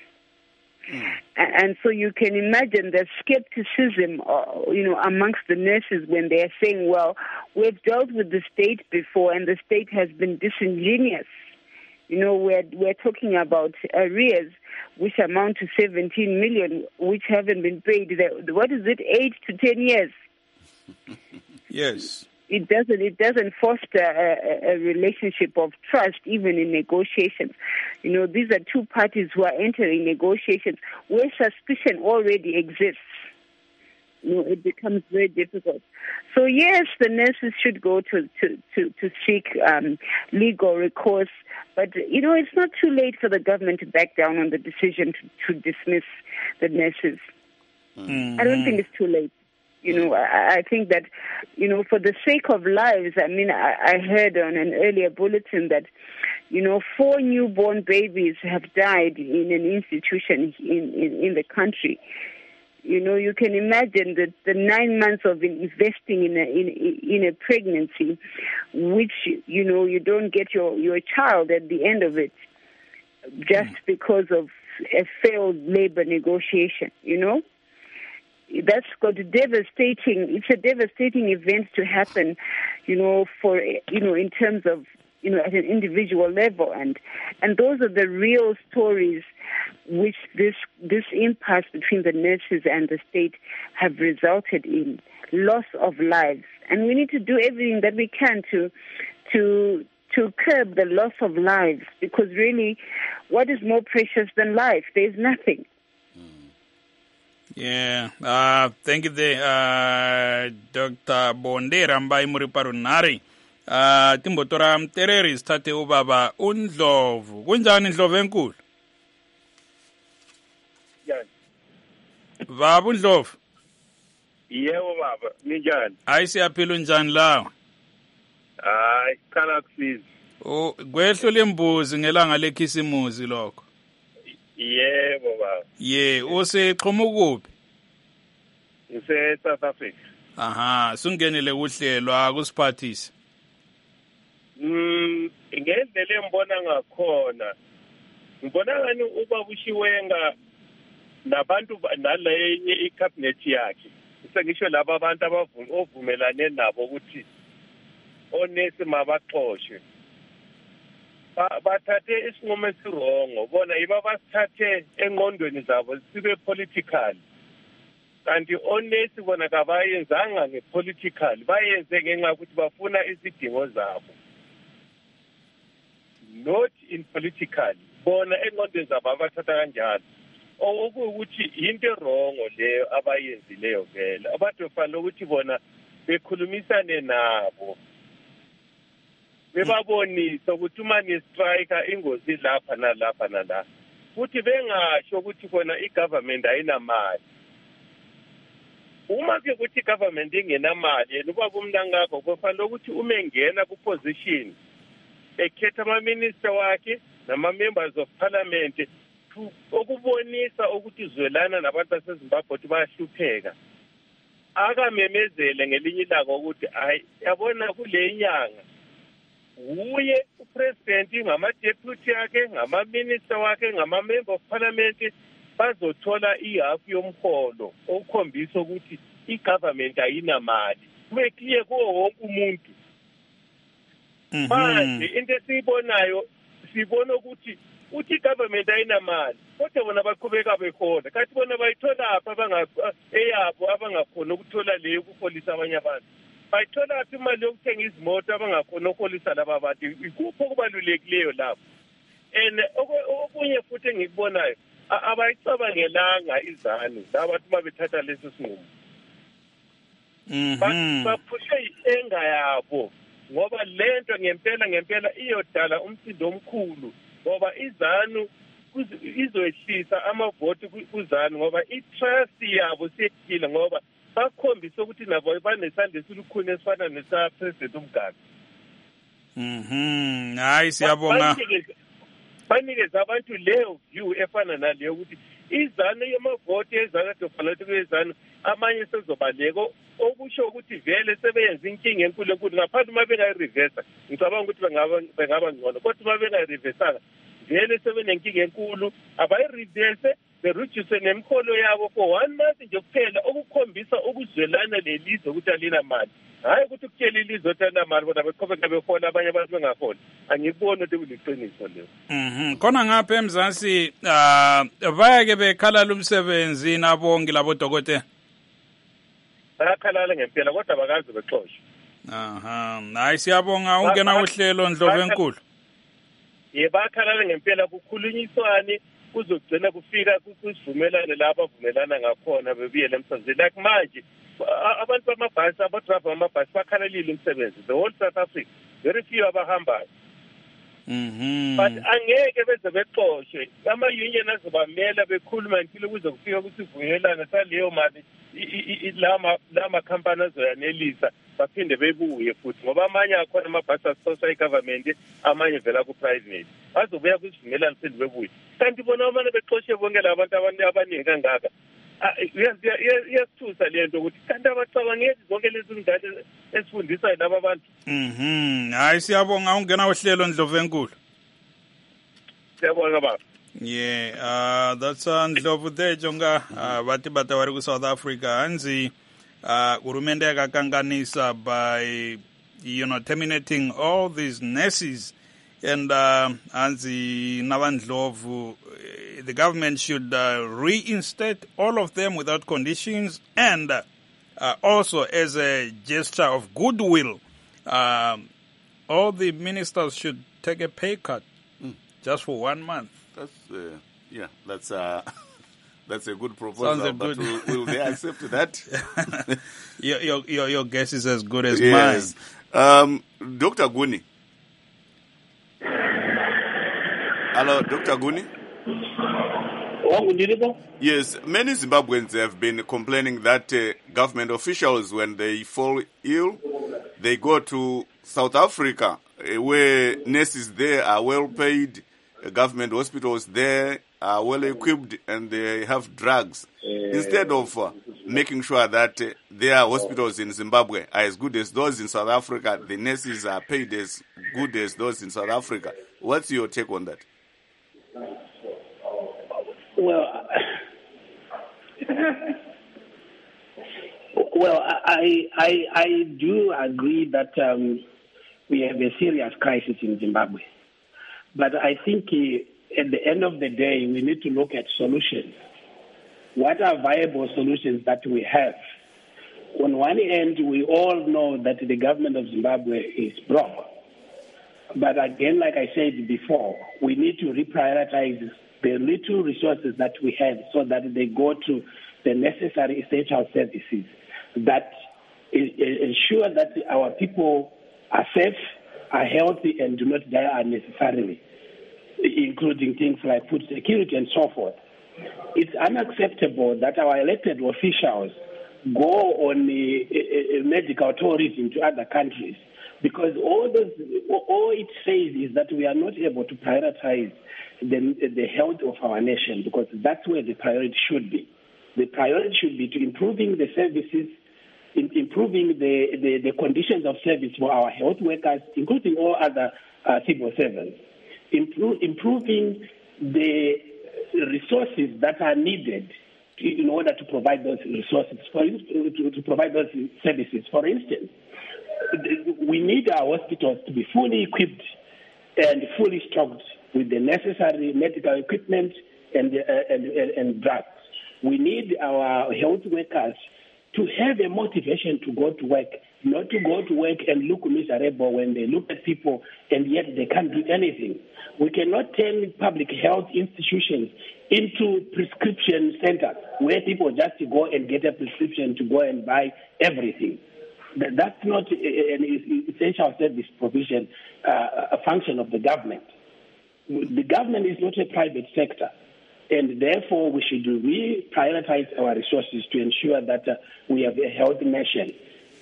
And so you can imagine the skepticism, you know, amongst the nurses when they are saying, well, we've dealt with the state before and the state has been disingenuous. You know, we're talking about arrears which amount to 17 million, which haven't been paid. What is it, 8 to 10 years? Yes. It doesn't foster a relationship of trust, even in negotiations. You know, these are two parties who are entering negotiations where suspicion already exists. You know, it becomes very difficult. So yes, the nurses should go to seek legal recourse, but you know, it's not too late for the government to back down on the decision to dismiss the nurses. Mm-hmm. I don't think it's too late. You know, I think that, you know, for the sake of lives, I mean, I heard on an earlier bulletin that, you know, 4 newborn babies have died in an institution in the country. You know, you can imagine that the 9 months of investing in a pregnancy, which, you know, you don't get your child at the end of it just because of a failed labor negotiation, you know. That's got it's a devastating event to happen, you know, for, you know, in terms of, you know, at an individual level. And those are the real stories which this impasse between the nurses and the state have resulted in loss of lives. And we need to do everything that we can to curb the loss of lives, because really, what is more precious than life? There is nothing. Yeah, thank you there, Dr. Bonde Rambai Muriparunari. Timbotora Mtereri sithathe ubaba uNdlovu. Kunjani Ndlovu enkulu? Njani? Baba uNdlovu. Yebo baba, ninjani? Hayi siyaphila njani lawa? Hayi, kana kusiza. Kwehlo lembuzi ngelanga lekhisimuzi lokho. Yebo baba. Useqhuma kuphi? South Africa. Aha, sungenele uhlelo akusiphathise. Ngendlela embona ngakhona. Ngibona ngani ubaba uShiwenga nabantu nalenye icabinet yakhe. Sengisho laba abantu abavumelane nabo ukuthi onesi mabaxoshwe. Bathathe isinqumo esirongo, bona yiba basithathe engqondweni zabo sibe political. Kanti onesi bona kabayenzanga ngepolitical, bayenze ngenxa ukuthi bafuna isidingo zabo. Not in political. Bona engqondweni zabo abathatha kanjalo. Ukuthi into erongo leyo abayenzileyo vele. Abantu fanele ukuthi bona bekhulumisane nabo. Bebabonisa ukuthi uma ni-striker ingozi lapha nalapha nala. Futhi bengasho ukuthi khona i-government ayinamali. uma ke ukuthi government ingenamali yena ubaba umntangakho kufanele ukuthi uma engena ku-position ekhetha ama-minister wakhe nama-members of parliament okubonisa ukuthi zwelana nabantu basezimbabwe ukuthi bayahlupheka akamemezele ngelinye ilanga ukuthi hayi yabona kule nyanga uye upresident ngama-deputy yakhe ngama-minister wakhe ngama-member of parliament bazothola ihafu yomholo okukhombisa ukuthi i-government ayinamali kube clear kuwo wonke umuntu manje into esiyibonayo sibona ukuthi i-government ayinamali kodwa bona baqhubeka bekhona kanti bona bayitholaphi eyabo abangakhona ukuthola leyo ukuholisa abanye abantu bayitholaphi imali yokuthenga izimoto abangakhona ukuholisa laba bantu ikuphi okubalulekileyo lapho and okunye futhi engikubonayo abayicabangelanga izanu labantu babethatha leso sinqumo baphushe i-enga yabo ngoba lento ngempela iyodala umsindo omkhulu ngoba izanu izoyehlisa amavoti kuzanu ngoba i-trust yabo seyehlile ngoba bakhombisa ukuthi nabo banesandla esilukhuni esifana nesa-president umgaba hayi siyabonga banikeza abantu leyo view efana naleyo ukuthi izanu yamavoti ezanu adophalathi kwezanu amanye sezobaleka okusho ukuthi vele sebeyenza inkinga enkulu ngaphandle uma bengayirivesa ngicabanga ukuthi bengaba ngcono kodwa uma bengayirivesanga vele sebenenkinga enkulu abayirivese bereduce nemholo yabo for 1 month nje kuphela okukhombisa ukuzwelana lelizwe ukuthi alinamali hayi ukuthi kutshela ilizwe ukuthi alinamali bona beqhubeka behola abanye abantu bengaholi angikuboni ukuthi kuliqiniso leyo khona ngapha eMzansi bayake bekhalala umsebenzi nabongi labo dokotela bayakhalala ngempela kodwa bakazi bexoshwe hayi siyabonga ungena uhlelo Ndlovu enkulu bayakhalala ngempela kukhulunyiswane kuzogcina kufika kwisivumelane la abavumelana ngakhona bebuyele emsebenzini like manje abantu bamabhasi abadrayiva bamabhasi bakhalalile umsebenzi the whole South Africa very few abahambayo but angeke beze bexoshwe ama-union azobamela bekhuluma impilo kuze kufika kwisivumelane saleyo mali la makhampani azoyanelisa baphinde bebuye futhi ngoba amanye akhona amabhasi asosha i-government amanye vela ku-private bazobuya kwisivumelane phinde bebuye kanti bona amane bexoshe bonke labantu abaningi kangaka iyasithusa le nto ukuthi kanti abacabangeli zonke lezi ngane esifundisayo laba bantu hayi siyabonga ungena uhlelo Ndlovu enkulu siyabonga baba that's Ndlovu there jonga bathi batawari ku South Africa hanzi urumende yakakanganisa by terminating all these nurses and hanzi nabandlovu the government should reinstate all of them without conditions and also as a gesture of goodwill all the ministers should take a pay cut just for 1 month. That's a good proposal. But will they accept that? Your guess is as good as mine. Dr. Guni. Hello, Dr. Guni. Yes, many Zimbabweans have been complaining that government officials, when they fall ill, they go to South Africa, where nurses there are well paid, government hospitals there are well equipped, and they have drugs. Instead of making sure that their hospitals in Zimbabwe are as good as those in South Africa, the nurses are paid as good as those in South Africa. What's your take on that? Well, I do agree that we have a serious crisis in Zimbabwe. But I think at the end of the day, we need to look at solutions. What are viable solutions that we have? On one end, we all know that the government of Zimbabwe is broke. But again, like I said before, we need to reprioritize the little resources that we have so that they go to the necessary essential services that ensure that our people are safe, are healthy, and do not die unnecessarily, including things like food security and so forth. It's unacceptable that our elected officials go on a medical tourism to other countries, because all it says is that we are not able to prioritize the health of our nation, because that's where the priority should be. The priority should be to improving the services, improving the conditions of service for our health workers, including all other civil servants, improving the resources that are needed in order to provide those resources, to provide those services. For instance, we need our hospitals to be fully equipped and fully stocked with the necessary medical equipment and drugs. We need our health workers to have a motivation to go to work, not to go to work and look miserable when they look at people and yet they can't do anything. We cannot turn public health institutions into prescription centers where people just go and get a prescription to go and buy everything. That's not an essential service provision, a function of the government. The government is not a private sector, and therefore we should prioritize our resources to ensure that we have a healthy nation.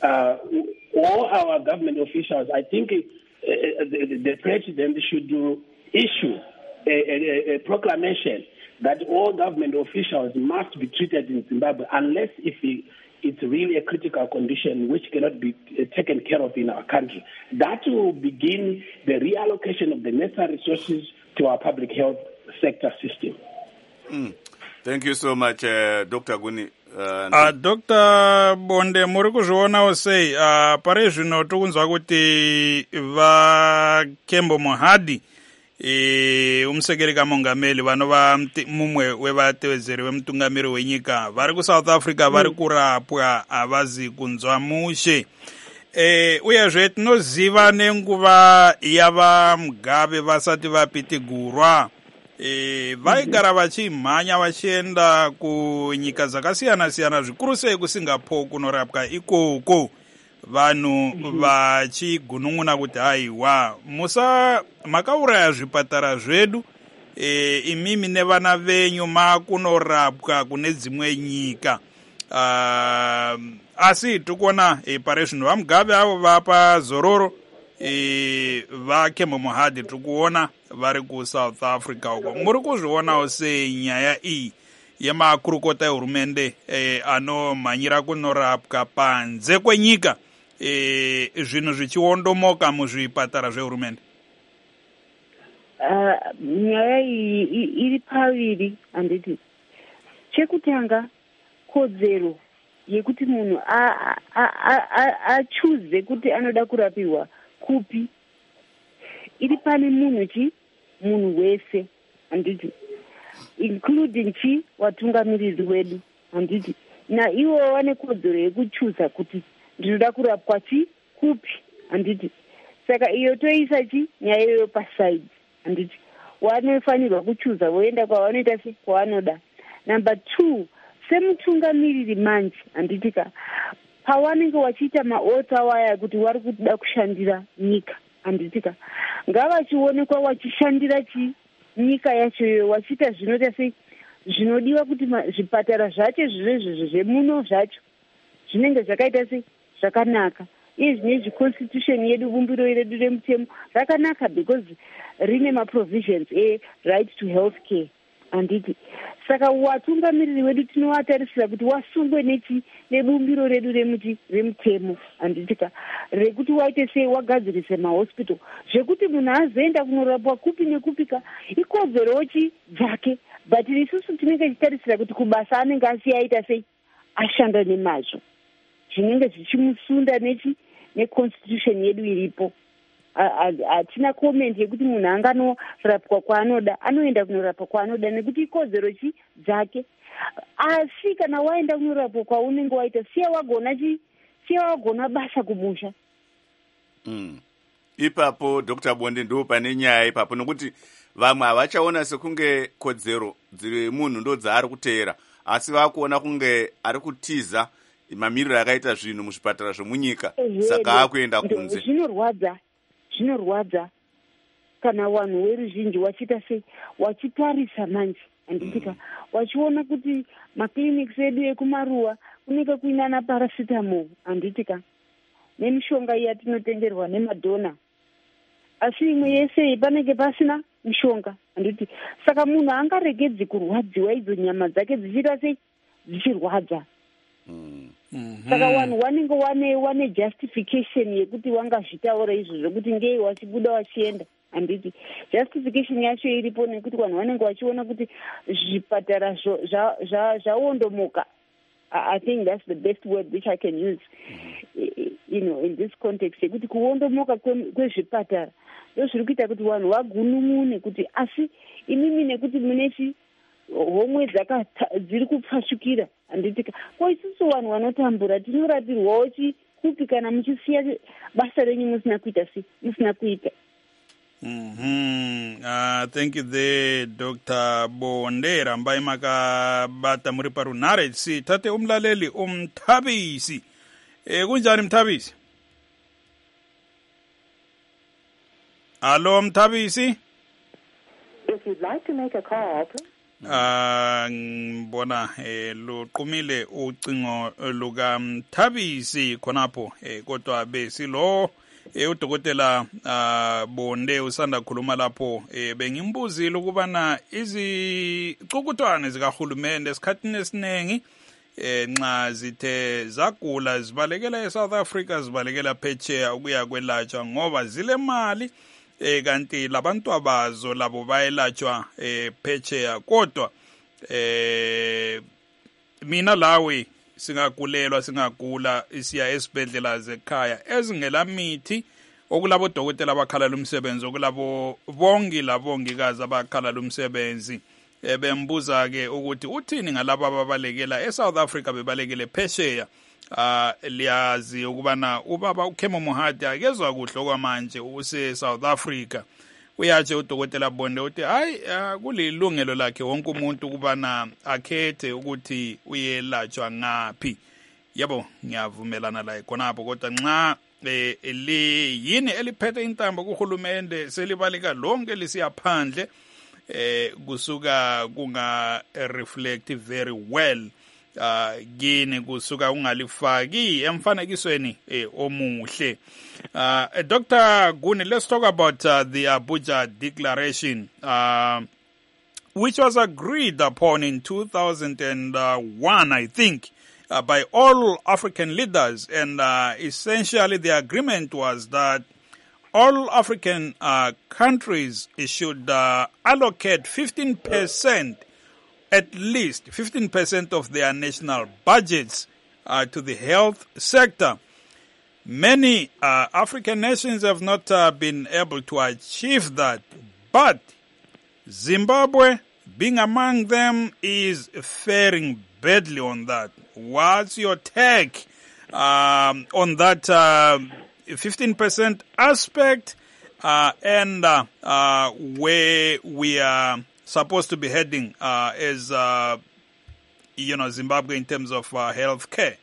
All our government officials, I think the president should issue a proclamation that all government officials must be treated in Zimbabwe unless it's really a critical condition which cannot be taken care of in our country. That will begin the reallocation of the necessary resources to our public health sector system. Thank you so much, Dr. Guni. Dr. Bonde, muri kuzvionawo sei pari zvino tokunzwa kuti vaKembo Mohadi umusekereka mongameli vanova mumwe wevatevedzeri vemutungamiri wenyika vari kuSouth Africa vari kurapwa havazi kunzwa mushe. Uyezve tinoziva nenguva yava Mugabe vasati vapitigurwa vaigara vachimhanya vachienda kunyika dzakasiyana siyana, zvikuru sei kuSingapore kunorapwa ikoko, vanhu vachigunun'una kuti haiwa makauraya zvipatara zvedu, imimi nevana venyu makunorapwa kune dzimwe nyika. Asi tikuona pari zvino vaMugabe avo vapa Zororo, vaKembo Mohadi tikuona vari kuSouth Africa uko. Muri kuzvionawo sei nyaya iyi yemakurukota ehurumende anomhanyira kunorapwa panze kwenyika, zvinhu zvichiondomoka muzvipatara zvehurumende? Nyaya iyi iri paviri handiti. Chekutanga, kodzero yekuti munhu achuze kuti anoda kurapiwa kupi iri pane munhu wese handiti, including vatungamiriri wedu handiti, naivo vane kodzero yekuchuza kuti ndinoda kurapwa kupi handiti. Saka iyo toisa nyaya iyoyo paside handiti, vanofanirwa kuchuza voenda kwavanoita kwavanoda. Number 2, semutungamiriri manje handitika, pavanenge vachiita maota waya kuti vari kuda kushandira nyika handitika, ngavachionekwa vachishandira nyika yachoyo, vachiita zvinoita sei zvinodiwa kuti zvipatara zvacho zvezvezvo zvemuno zvacho zvinenge zvakaita sei zvakanaka. Iye zvinezvi constitution yedu, bumbiro redu remutemo rakanaka because rine maprovisions right to health care handiti. Saka watungamiriri wedu tinovatarisira kuti wasungwe nebumbiro redu remutemo handitika, rekuti waite sei wagadzirise mahospital zvekuti munhu azoenda kunorapwa kupi nekupika ikodzero dzake, but isusu tinenge tichitarisira kuti kubasa anenge asiyaita sei ashanda nemazvo, zvinenge zvichimusunda neconstitution yedu iripo. Hatina comment yekuti munhu anganorapwa kwaanoda, anoenda kunorapwa kwaanoda nekuti ikodzero dzake. Asi kana waenda kunorapwa kwaunenge waita, siya wagona basa kumusha. Ipapo Dr. Bonde ndo pane nyaya ipapo, nokuti vamwe havachaona sekunge kodzero dzemunhu ndo dzaari kuteera, asi vakuona kunge ari kutiza mamiriro akaita zvinhu muzvipatara zvemunyika, saka akuenda kunze. Zvinorwadza kana vanhu veruzhinji vachiita sei vachitarisa manje handitika, vachiona kuti maclinics edu ekumaruwa kunenge kuinana paracetamol handiti ka nemishonga yatinotenderwa nemadhona, asi imwe yese panenge pasina mishonga handiti. Saka munhu angaregedzi kurwadziwa idzo nyama dzake dzichita sei dzichirwadza. Saka vanhu vanenge wane justification yekuti wangazvitaura izvo zvokuti ngei wachibuda wachienda handiti. Justification yacho iripo nekuti vanhu vanenge vachiona kuti zvipatara zvaondomoka. I think that's the best word which I can use, in this context. Yekuti kuondomoka kwezvipatara ndozviri kuita kuti vanhu vagunun'une kuti asi imimi nekuti munechi homwe dziri kupfashukira handitika. Ko isusu vanhu vanotambura tinorapirwawo chikupi kana muchisiya basa renyu musina kuita. Thank you there, Dr. Bonde Rambai makabata muri parunare. Si tate umlaleli Mthabisi. Kunjani Mthabisi? Hello Mthabisi? If you'd like to make a call, ngibona luqumile ucingo luka Mthabisi khonapho kodwa besilo udokotela Bonde usanda khuluma lapho bengimbuzile ukubana izicukutwane zikahulumende esikhathini esinengi nxa zithe zagula zibalekela eSouth Africa zibalekela phetsheya ukuya kwelatshwa ngoba zile mali kanti labantu abazo labo bayelatshwa phetsheya. Kodwa mina lawe singagula isiya esibhedlela zekhaya ezingela mithi, okulabo dokotela abakhala umsebenzi, okulabo bongikazi abakhala umsebenzi. Bembuza ke ukuthi uthini ngalabo ababalekela eSouth Africa bebalekele phesheya. Liyazi ukubana ubaba uKhemo Mohadi akezwa kuhle okwamanje use South Africa. Uyatshe udokotela Bonde uthi hayi kulilungelo lakhe wonke umuntu ukubana akhethe ukuthi uyelatshwa ngaphi. Yabo ngiyavumelana la khonapho, kodwa nxa yini eliphethe intambo kuhulumende selibaleka lonke lisiyaphandle kusuka kunga reflect very well gini kusuka ungalifaki emfanekisweni omuhle. Dr. Guni, let's talk about the Abuja Declaration, which was agreed upon in 2001, I think, by all African leaders. And essentially the agreement was that all African countries should allocate 15%, at least 15% of their national budgets to the health sector. Many African nations have not been able to achieve that, but Zimbabwe, being among them, is faring badly on that. What's your take on that 15% aspect and where we are supposed to be heading as Zimbabwe in terms of health care?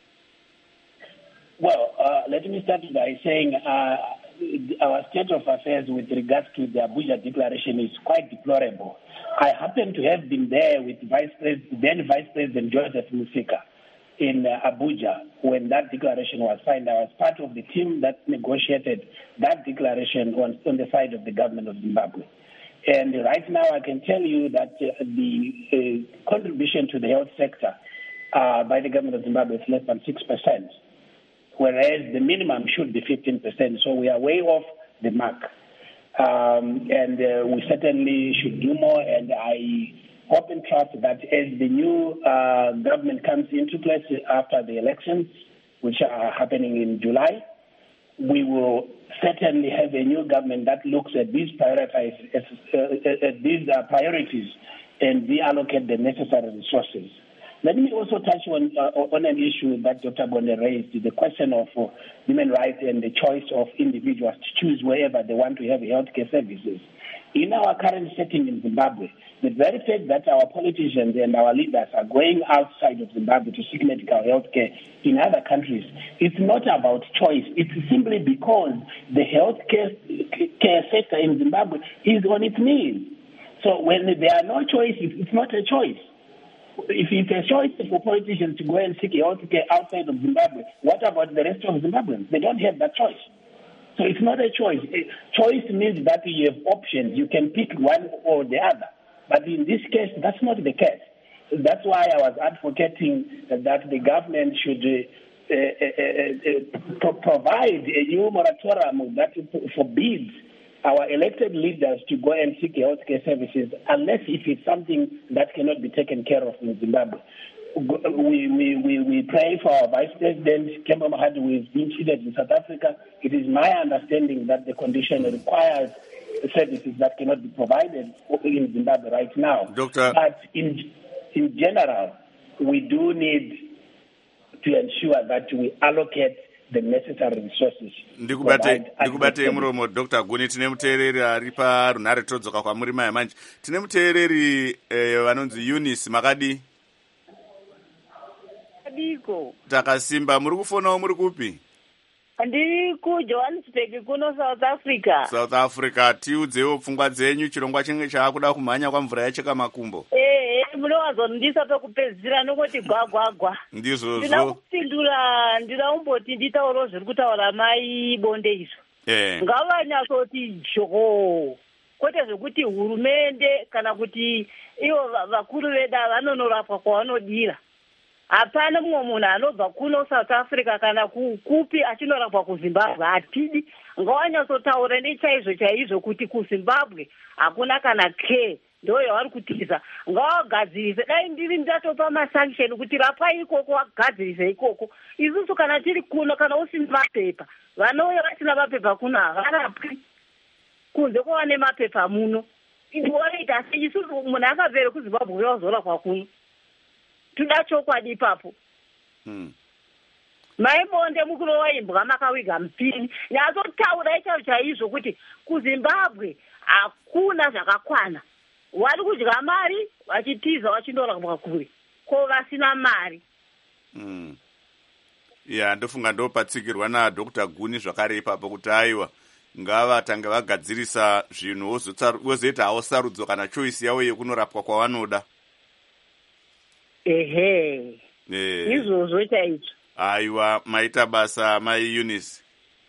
Well, let me start by saying our state of affairs with regards to the Abuja Declaration is quite deplorable. I happen to have been there with then Vice President Joseph Musika in Abuja when that declaration was signed. I was part of the team that negotiated that declaration on the side of the government of Zimbabwe. And right now I can tell you that the contribution to the health sector by the government of Zimbabwe is less than 6%, whereas the minimum should be 15%. So we are way off the mark. And we certainly should do more. And I hope and trust that as the new government comes into place after the elections, which are happening in July, we will certainly have a new government that looks at these priorities and reallocate the necessary resources. Let me also touch on an issue that Dr. Bonde raised, the question of human rights and the choice of individuals to choose wherever they want to have healthcare services. In our current setting in Zimbabwe, the very fact that our politicians and our leaders are going outside of Zimbabwe to seek medical health care in other countries, it's not about choice. It's simply because the healthcare sector in Zimbabwe is on its knees. So when there are no choices, it's not a choice. If it's a choice for politicians to go and seek health care outside of Zimbabwe, what about the rest of Zimbabweans? They don't have that choice. So it's not a choice. Choice means that you have options. You can pick one or the other. But in this case, that's not the case. That's why I was advocating that the government should provide a new moratorium that forbids our elected leaders to go and seek healthcare services unless if it's something that cannot be taken care of in Zimbabwe. We pray for our Vice President, Kemba Mahadi, who is being treated in South Africa. It is my understanding that the condition requires services that cannot be provided in Zimbabwe right now. Doctor. But in general, we do need to ensure that we allocate the necessary resources. Ndikubate muromo Dr. Guni. Tine muteereri ari parunhare todzoka kwamuri maya manje. Tine muteereri vanonzi Eunice Makadi. Adiko. Takasimba, muri kufonawo muri kupi? Ndiri kuJohannesburg kuno South Africa. South Africa. Tiudzewo pfungwa dzenyu, chirongwa chinge chaakuda kumhanya kwamvura yacheka makumbo. Munowazondisa pekupedzisira nokuti gwagwagwa. Ndizvozvo. Ndina kupindura, ndina umboti nditaurawo zviri kutaura mai Bonde izvo. Ngavanyasoti zhoo. Kwete zvekuti hurumende kana kuti ivo vakuru veda vanonorapwa kwavanodira. Hapana mumwe munhu anobva kuno South Africa kana kupi achinorapwa kuZimbabwe atidi. Ngavanyasotaura nechaizvo chaizvo kuti kuZimbabwe hakuna kana care. Ndo yavari kutiza. Ngawagadzirise. Dai ndiri ndatopa masanction kuti rapai ikoko wagadzirise ikoko. Isusu kana tiri kuno kana usina mapepa. Vanouya vasina mapepa kuno havarapwi. Kunze kwava nemapepa muno. Ndinoita isusu munhu akabvere kuZimbabwe wazorapwa kuno. Tuda chokwadi ipapo. Mai Bonde mukuru waimbwa makawiga mpini. Nyazotaura chaizvo kuti kuZimbabwe hakuna zvakakwana. Wari kudya mari vachitiza vachindorapwa kure ko vasina mari. Ndofunga ndopatsigirwa naDr. Guni zvakare ipapo kuti aiwa ngavatange vagadzirisa zvinhu wozoita hawo sarudzo kana choice yavo yekunorapwa kwavanoda. Izvozvo chaizvo. Aiwa, maita basa mai Eunice.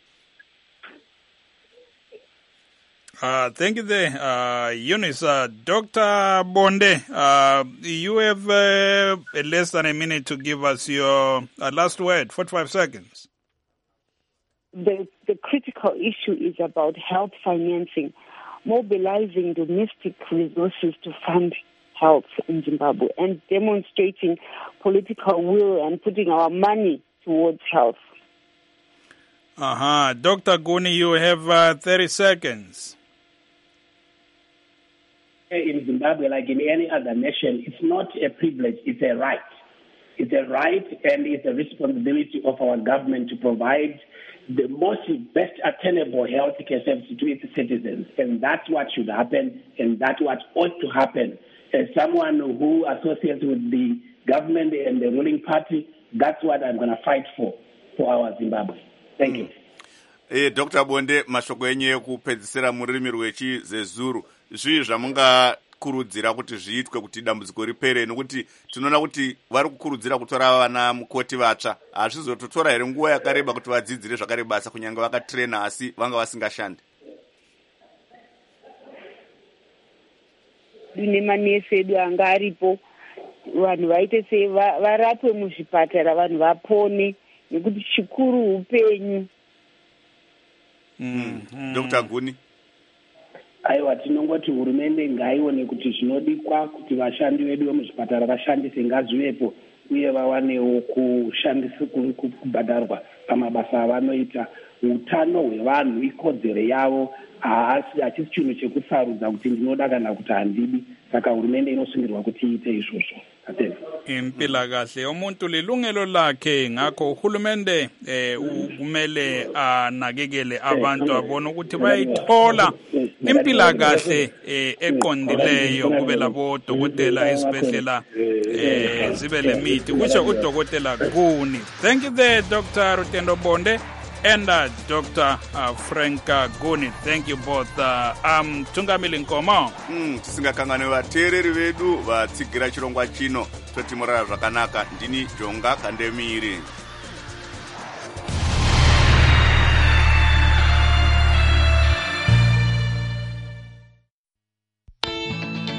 Thank you there, Eunice. Dr. Bonde, you have less than a minute to give us your last word, 45 seconds. The critical issue is about health financing, mobilizing domestic resources to fund health in Zimbabwe and demonstrating political will and putting our money towards health. Dr. Guni, you have 30 seconds. In Zimbabwe, like in any other nation, it's not a privilege, it's a right. It's a right and it's a responsibility of our government to provide the best attainable health care services to its citizens. And that's what should happen, and that's what ought to happen. As someone who associates with the government and the ruling party, that's what I'm going to fight for our Zimbabwe. Thank you. Dr. Bonde, mashoko enyu ekupedzisira mururimi rwechizezuru, zvii zvamungakurudzira kuti zviitwe kuti dambudziko ripere, nokuti tinoona kuti vari kukurudzira kutora vana mukoti vatsva. Hazvizototora here nguva yakareba kuti vadzidzire zvakare basa kunyange vakatrena asi vanga vasingashandi? Dune manesi edu anga aripo, vanhu vaite sei varapwe muzvipatara, vanhu vapone, nekuti chikuru upenyu. Dr. Guni. Aiwa, tinongoti hurumende ngaione kuti zvinodikwa kuti vashandi vedu vemuzvipatara vashandise ngazvivepo uye vawanewo kushandisa kubhadharwa pamabasa avanoita. Utano hwevanhu ikodzero yavo, hachisi chinhu chekusarudza kuti ndinoda kana kuti handidi. Saka hurumende inosungirwa kuti iite izvozvo. Impilakahle yomuntu lilungelo lakhe, ngakho uhulumende kumele anakekele abantu abone ukuthi bayithola impilakahle eqondileyo, kube labo dokotela esibhedlela zibe lemithi kusho uDokotela Guni. Thank you there, Dr. Rutendo Bonde. and Dr. Frank Goni. Thank you both. Tungamili Nkomo. Tisingakangane vateereri vedu vatsigira chirongwa chino totimorara zvakanaka. Ndini Jonga Kandemiri.